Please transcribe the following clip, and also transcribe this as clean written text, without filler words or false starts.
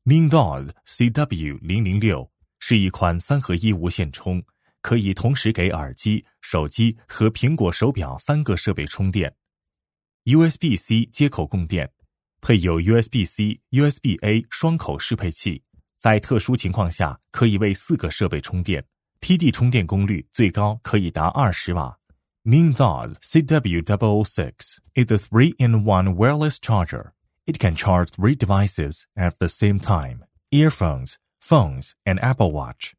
Mindoz CW006 是一款3合1无线充，可以同时给耳机、手机和苹果手表3个设备充电。USB-C 接口供电，配有 USB-C、USB-A 双口适配器，在特殊情况下可以为4个设备充电。PD 充电功率最高可以达20瓦。Mindoz CW006 is a 3-in-1 wireless charger. It can charge 3 devices at the same time: earphones, phones, and Apple Watch.